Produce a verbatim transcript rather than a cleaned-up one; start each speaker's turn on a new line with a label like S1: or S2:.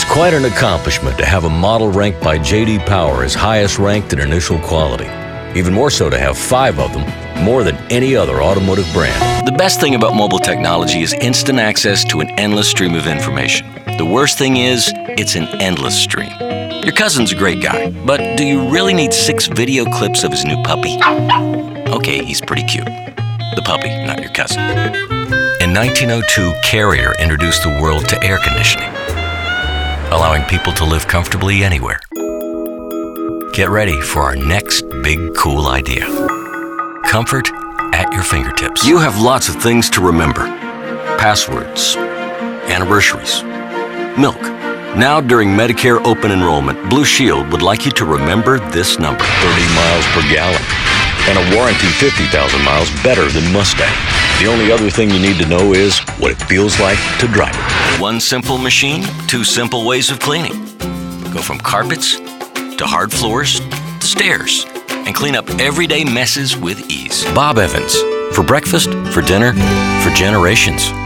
S1: It's quite an accomplishment to have a model ranked by J D Power as highest ranked in initial quality. Even more so to have five of them, more than any other automotive brand.
S2: The best thing about mobile technology is instant access to an endless stream of information. The worst thing is, it's an endless stream. Your cousin's a great guy, but do you really need six video clips of his new puppy? Okay, he's pretty cute. The puppy, not your cousin. In nineteen oh two, Carrier introduced the world to air conditioning, allowing people to live comfortably anywhere. Get ready for our next big cool idea. Comfort at your fingertips. You have lots of things to remember. Passwords, anniversaries, milk. Now during Medicare open enrollment, Blue Shield would like you to remember this number.
S1: thirty miles per gallon. And a warranty fifty thousand miles better than Mustang. The only other thing you need to know is what it feels like to drive it.
S2: One simple machine, two simple ways of cleaning. Go from carpets to hard floors to stairs and clean up everyday messes with ease. Bob Evans. For breakfast, for dinner, for generations.